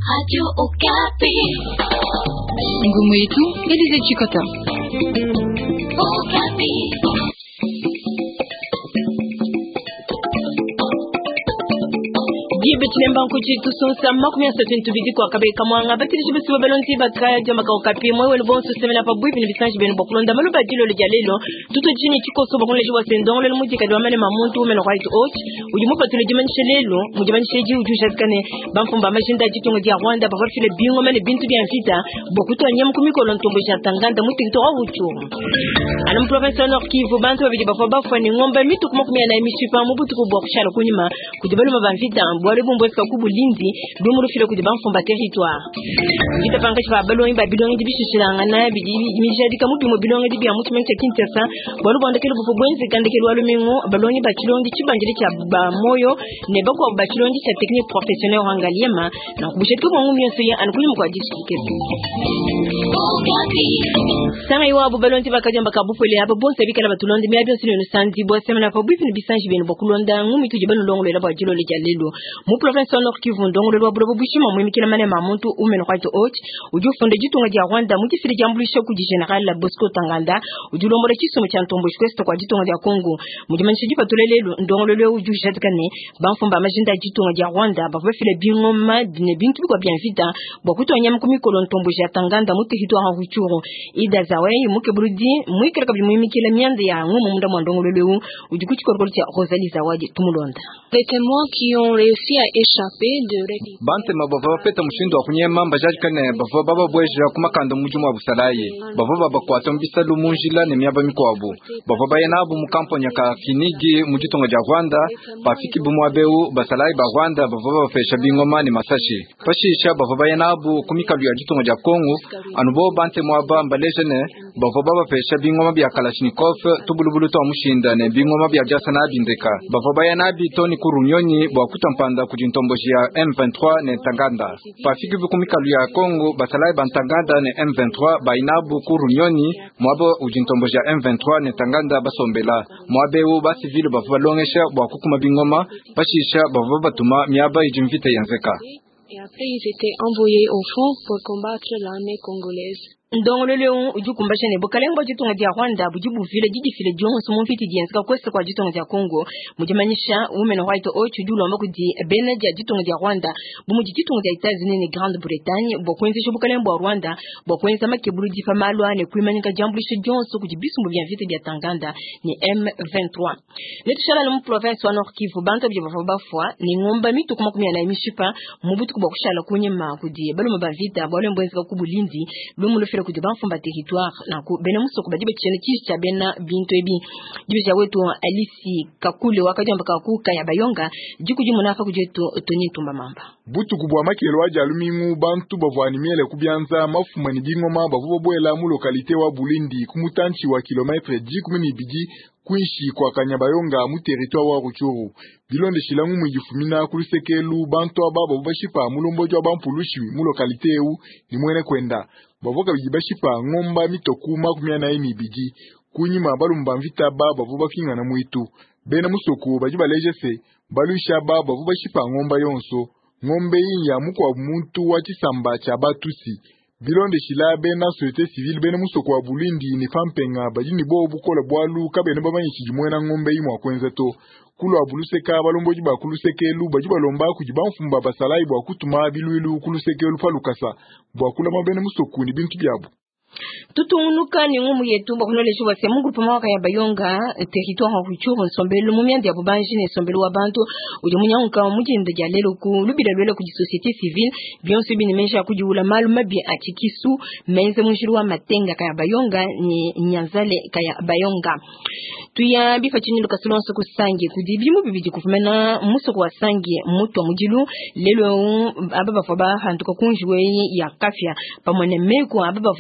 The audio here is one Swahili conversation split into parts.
Radio Okapi. Ngumu yetu Elize Chikota. Okapi. Bilemba nkuchi tusunsa makumya satini tubidi kwa kabe kamwanga batiri shibisi wabelonti bakaya jama ka okapi mwe wele bonso semena pa bui bini bisanji beni bokulonda maluba jilo le jalelo tuto jini chiko so bakunle jwa sendong le muji kadwa mane mamuntu umeno right out uji mupa tule jiman shelelo mujiman sheji uju shatkane bamfumba mashinda jitungo dia Rwanda ba file bingo mane bintu dia mfita bokuto nyam kumiko lontombo shatanganda muti to awuchu anam professor Nord Kivu bantu babidi bafa ni ngomba mitu kumakumya na emishipa mubutu kubwa kushalo kunyima kudibalu mabamfita ambwale bomboska kubulinzi dumuru filo kudibamfumba territoire ngita pangachi ba balongi ba bidongi dibishishiranga na bidi imijadi kamupi mo bilongi dibi amutu menke kintesa bolu bondekele bufu bwenzi kandekele walumengo balongi ba kilongi chibanjiri cha ba moyo ne bako ba kilongi cha technique professionnel wangaliema na kubushetu mo ngumyo soya ankunyi mu kwa district sanga iwa bu balongi bakajamba kabufele aba bonse bikala batulondi me abyo sino sanzi bo semana pa bifu bisanji beno bokulonda ngumi tujibano longo le ba jilo le jalelo mu professeur Nord Kivu ndongolo lwa bulobo bushima mu mikila mane mamuntu umeno kwaito och ujufunde jitunga dia Rwanda mu kifiri jambulisho ku general la Bosco Tanganda ujulombole kisomo cha ntombo shkwesto kwa jitunga dia Kongo mu dimanche jipa tulelelo ndongolo lwa ujujatkane bamfumba majinda jitunga dia Rwanda bafile bingoma dine bintu kwa bien vita bokuto nyam kumikolo ntombo ja Tanganda mu tehito ha huchuro ida zawe muke burudi mu ikiraka bi mu mikila myande ya ngumu munda mwandongolo lwa ujukuchikorgol cha Rosalie Zawadi tumulonda les témoins qui ont réussi à échapper de bante mabava peta mushindo akunyema mbajaji kane bava baba bweja kumakanda mujumu abusalaye bava baba kwato mbisalu munjila ne myaba mikwabu bava bayenabu mukamponya ka kinigi mujitonga ja Rwanda bafiki bumwabeu basalaye ba Rwanda bava bafesha bingoma ne masashi pashisha bava bayenabu kumikalu ya jitonga ja Kongo anubo bante mwaba mbalejene bava baba fesha bingoma bya Kalashnikov tubulubulu to mushinda ne bingoma bya jasana bindeka bava bayenabi toni kurunyoni bwa kutampanda kujintomboji ya M23 ne Tanganda pafiki bukumikalu ya Kongo basalai bantanganda ne M23 bainabu kurunyoni mwabo ujintomboji ya M23 ne Tanganda basombela mwabeu basivile bavalongesha bwa kukuma bingoma pashisha bavatuma miaba ijimvite yanzeka et après ils étaient envoyés au front pour combattre l'armée congolaise. Ndongolo leo ujukumbasha ne bokalengo jitunga dia Rwanda bujibu vile jiji file jonso mumfiti dienska kwese kwa jitunga dia Kongo mujimanyisha umeno white ocho julo ambako di bena dia jitunga dia Rwanda bumuji jitunga dia États-Unis ne Grande Bretagne bokwenze shobukalembo wa Rwanda bokwenza makebulu di famalwa ne kuimanika jambulisho jonso kujibisu mu bien vite dia Tanganda ni M23 netushala no province wa Nord Kivu bantu bya bafwa ni ngomba mitu kuma kumya na imishipa mubutu kubakushala kunyema kudi balo mabavita balo mbwenza kubulinzi lumu kudi bamfumba territoire na ku bena musoko badibe chene kisha bena bintu ebi dibija wetu Alisi Kakule wakajamba kakuka ya Bayonga jikuji munafa kujeto Tony Tumba Mamba butu kubwa makelo waje alumingu bantu bavwanimiele kubyanza mafumani bingoma bavubobwela mu lokalite wa Bulindi kumutanchi wa kilometre 10 biji kuishi kwa Kanyabayonga mu territoire wa Ruchuru bilonde shilangu mwijifumina kulisekelu bantu ababo bashipa mulombojo bampulushi mu lokalite eu ni mwene kwenda bavoka bijibashipa ngomba mitokuma kumyana eni biji kunyima balumba mvita baba vuba kinga na mwitu bena musoko bajiba lejese balusha baba vuba shipa ngomba yonso ngombe yinya mukwa muntu wa chisamba cha batusi bilonde shilabe na société civile bena musoko wa Bulindi ni fampenga bajini bo bukola bwalu kabene bamanyi kijimwena ngombe yimwa kwenza to kulo abuluseka balomboji bakulusekelu bajiba lomba kujibamfumba basalayi bwa kutuma bilwilu kulusekelu falukasa bwa kula mabene musoko ni bintu byabo tutunuka ni ngumu yetu bakunolesha wase mungu pamawaka ya Bayonga territoire en Ruchuru sombelo mumyandi ya bubanji ne sombelo wa bantu uje munyanka mujinde ja lelo ku lubira lwela ku société civile bionse bini mesha kujiula malu mabi achikisu menze munjiru wa matenga kaya Bayonga ni nyanzale kaya Bayonga tuya bifa chini lukasulonso kusange kudibimu bibiji kufumena musoko wa sange mutu wa mujilu lelo ababa faba hantuka kunjwe ya kafya pamone meku ababa faba heta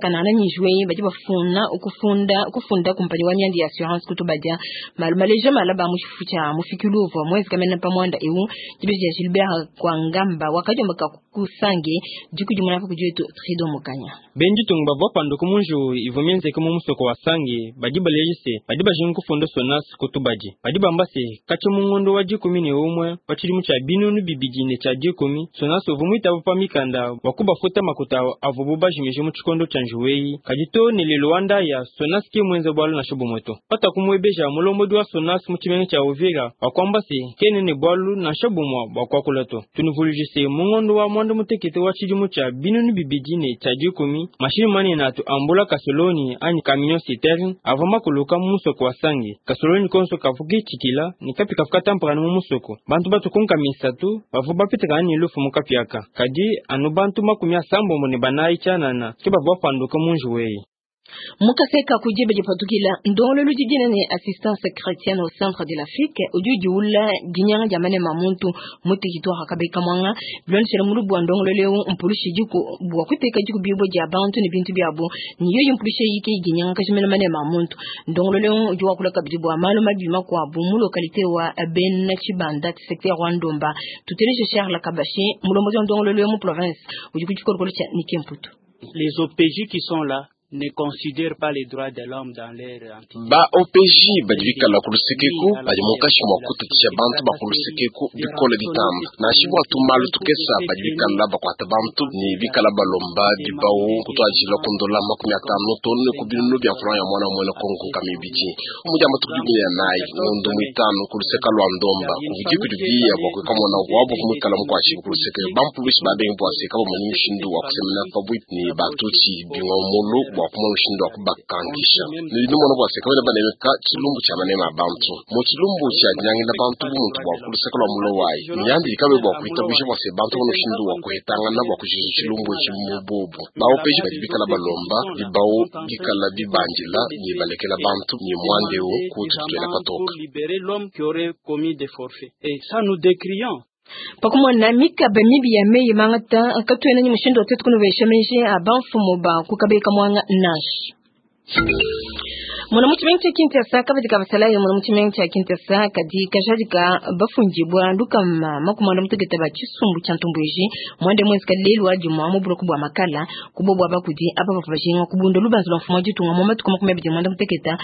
kana na njwe baji bafuna ukufunda kumpani wa nyandi assurance kutubadia maleje malaba mushifucha mufikuluvo mwezi kamena pamwanda ewu jibeje Gilbert kwa ngamba wakaje makakusange jukujumana kujeto Trido Mukanya benji tungba bopando kumunju ivomienze kumusoko wasange baji balejise baji bajinku fondo sonas kutubaji baji bambase kache mungondo waji kumini umwe pachiri mucha binunu bibijine cha jikomi sonas ovumita bupamikanda wakuba futa makuta avububa jimeje muchikondo chanjuwei kajito nililwanda ya sonas ke mwenze bwalo na shobo moto pata kumwebeja mulombo wa sonas muchimene cha ovega wakwambase kenene bwalo na shobo mwa bakwakulato tunuvulujise mungondo wa mwando mutekete wachiri mucha binunu bibijine cha jikomi mashiri mani na tu ambula kasoloni ani camion citerne avoma kuluka musoko wasange kasoloni konso kafuki chikila ni kapi kafuka tampara mu musoko bantu batu kunka misatu bavuba pitaka ni lufu mukapiaka kaji anu bantu makumya sambo mone banayi chanana kiba bwapanduka munjuwei Mukaseka kujibe jipatukila ndolo lujijine ni assistance chrétienne au centre de l'Afrique ujuji ula ginyanga jamane mamuntu muti kitwa hakabeka mwanga blon shere mulu bwandongo leo mpulushi jiku bwa kwiteka jiku bibo jabantu ni bintu byabo ni yoyo mpulushi yike ginyanga kashimena mane mamuntu ndongo leo ujwa kula kabidi bwa malo mabima kwa bumu localité wa Ben Chibanda secteur wa Ndomba tutereje cher la kabashi mulomozi ndongo leo mu province ujuku chikolo cha Nikemputu. Les OPJ qui sont là ne considèrent pas les droits de l'homme dans leur entité. Ba OPJ badivika la kulusekeku badimokashi mwakuta tisha bantu bakulusekeku bikole ditamba na shibu atumalu tukesa badivika la bakwata bantu ni vika la balomba bibao kutua jila kundola makumi atano tonu kubinu bya franga ya mwana mwena Kongo kamibiji umuja matukubi ya nai ngondo mwitano kuluseka lwa Ndomba kuviki kudubia wakwe kama na wabu kumikala mkwashi kuluseke bampulusi babengi bwase kama mwenye shindu wa kusemena pabwit ni batuchi bingo mulu wakumwa ushindo wakubakandisha nilidu mwana bwase kama na banemeka chilumbu cha manema bantu mo chilumbu cha nyangi na bantu muntu wakuluseka lwa mulo wai nyandi ikabe bwakuitabisha bwase bantu mwana ushindo wakuhetanga na wakujiji chilumbu chimububu ba opeji badibika la balomba bibao bikala bibanjila ni balekela bantu ni mwandeu kututwela patoka libérer l'homme qui aurait commis des forfaits et ça nous décrions. Pakumo na mika bamibi ya mei mangata katwena ni mushindo tetu kuno beshemeje abanfumo ba kukabeka mwanga nash. Mwana mchimengi Kinshasa kabadika basalaye mwana mchimengi Kinshasa kadi kajadika bafunjibwa ndukama makumanda mutegeta bachisumbu chantumbweji mwande mwezi kalelu adi mwamu buroku bwa makala kubobwa bakudi aba bafabashinga kubundo lubanzo lwa jitunga mwamba tukoma kumebije mwanda mutegeta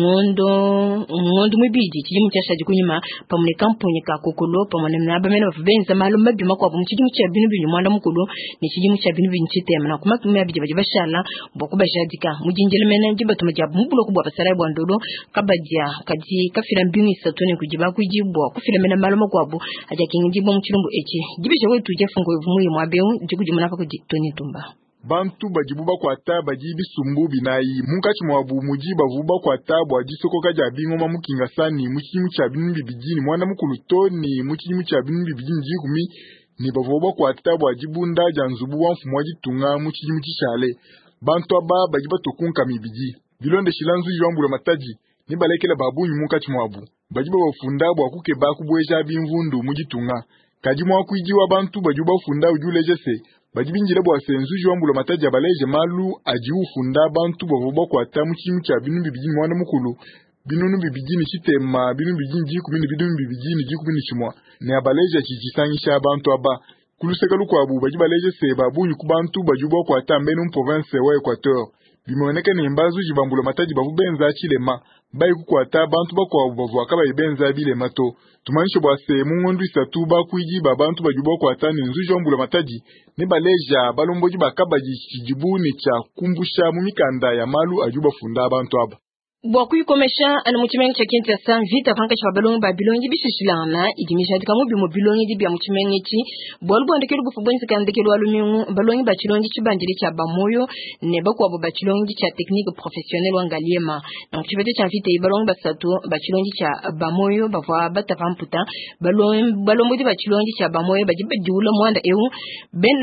ngondo mwibiji chijimu chashaji kunyima pamune kamponye ka kokolo pamune mnaba mena bafubenza malo mabi makwa muchijimu cha binu binu mwanda mukulu ni chijimu cha binu binu chitema na kuma kumebije bashala bokuba jadika mujinjele mena jiba tumajabu mubulo kubwa sarai bwandolo kabadia kadi kafira mbingi satone kujiba kujibwa kufira mena maloma kwabu aja kingibo mchilumbu echi jibisha wetu jefungo yvumuye mwabeu jikujimana fa kujitoni tumba bantu bajibuba kwa ta bajibi sumbu binayi munkachi mwabu mujiba vuba kwa ta bwajisoko kaja bingoma mukinga sani muchimu cha binu bibijini mwana mukulu toni muchimu cha binu bibijini jikumi ni bavoba kwa ta bwajibunda janzubu wanfu mwajitunga muchimu chishale bantu aba bajiba tokunka mibiji bilonde shilanzu yambula mataji ni balekela babunyu munkachi mwabu bajiba bafunda bwakuke bakubweja bimvundu mujitunga kaji mwakuijiwa bantu bajuba funda ujulejese bajibinjira bwasenzu yambula mataji abaleje malu ajiufunda bantu bavoba kwa tamu chimu cha binu bibijini mwana mukulu binunu bibijini chitema binu bibijini jikumini binu bibijini jikumini chimwa ni abaleje chichisangisha bantu aba kuluseka lukwabu bajibaleje se babunyu kubantu bajuba kwa tambenu province wa Equateur bimoneke ni mbazu jibambulo mataji bavubenza chilema bayi kukwata bantu bakwa bavu akaba ibenza bile mato tumanisho bwase mungondu isatu bakwiji babantu bajuba kwa tani nzujo mbulo mataji ne baleja balomboji bakabaji chijibuni cha kumbusha mumikanda ya malu ajuba funda abantu aba Bwakuyi komesha ana muchimengi cha Kinshasa vita franka cha Babilongi bishishilana igimisha dikamu bimo Bilongi dibya muchimengi chi bwalbo ndekelo bufubonzi kandekelo alumingu Balongi bachilongi chibandiri cha Bamoyo ne bakwa bo bachilongi cha technique professionnelle wangaliema na muchibete cha vita Balongi basatu bachilongi cha Bamoyo bavwa batavamputa Balombo di bachilongi cha Bamoyo bajiba diula mwanda ben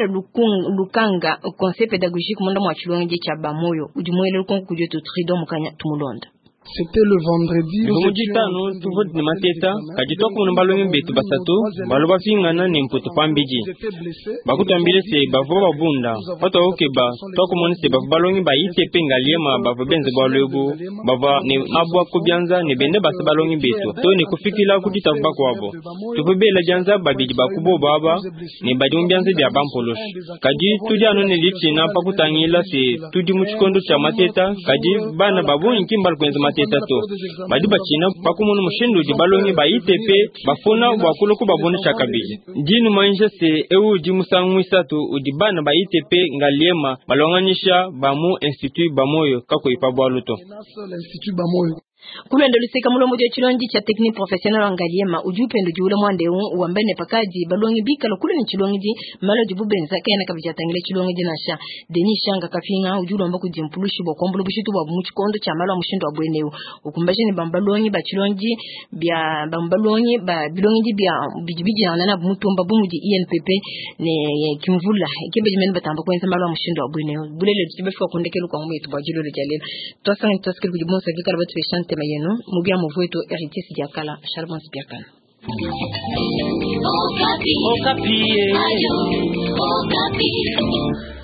lukanga conseil pédagogique mwanda mwachilongi cha Bamoyo ujumwele lukongo kujetu Trido Mukanya tumulonda C'était le vendredi. Mujitano tuvo ni mateta kajitoka mun balongi betu basatu baloba fingana ne mputo pambiji bakutambile se bavo babunda oto okeba toko mon se bavo balongi ba ITP ngaliema bavo benze balego bava ne abwa kubyanza ne bende basa balongi betu to ne kufikila kutita bakwabo tuvo bela janza babiji bakubo baba ne badi mbyanze bya bampolosh kaji tudi ano ne lichina pakutangila se tudi muchikondo cha mateta kaji bana babu nkimbal kwenza mateta to badi bachina pakumunu mushindu di balongi ba ITP bafuna bwakulo ku babone chakabiji ndinu manje se ewu di musangwisa to udibana ba ITP ngaliema balonganisha bamu institut bamoyo kako ipabwaluto l'institut bamoyo kulendo liseka mulomo je chilonji cha technique professionnel angaliema ujupendo jule mwande uambene pakaji balongi bikalo kule ni chilongi malo jibubenza kena kabija tangile chilongi nasha deni shanga kafinga ujulo ambako jimpulushi bo kombulu bishitu ba muchikondo cha malo mushindo abweneu ukumbaje ni bambalongi ba chilongi bya bambalongi ba bilongi bya bijibiji na mutumba bumuji INPP ne kimvula kibeje men batamba kwenza malo mushindo abweneu bulele tibefika kundekelo kwa mwetu bajilo lejalelo tosanga toskiri kujibonsa vikala batu beshante mayeno mubia mvueto héritier sidiakala charbon sidiakala Okapi. Okapi.